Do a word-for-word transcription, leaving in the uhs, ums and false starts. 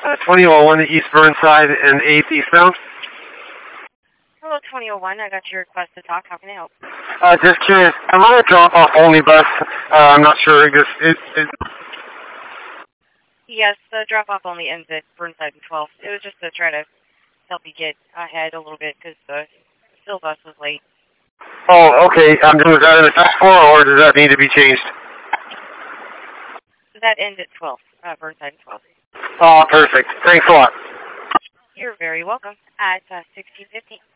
Uh, twenty oh one East Burnside and eighth eastbound. Hello, twenty oh one. I got your request to talk. How can I help? Uh, just curious. I'm on a drop-off only bus. Uh, I'm not sure. This it, it. Yes, the drop-off only ends at Burnside and twelfth. It was just to try to help you get ahead a little bit because the still bus was late. Oh, okay. Um, was that in the fast four, or does that need to be changed? That ends at twelve. Uh, Burnside and twelfth. Oh, perfect. Thanks a lot. You're very welcome. At uh, sixteen fifty.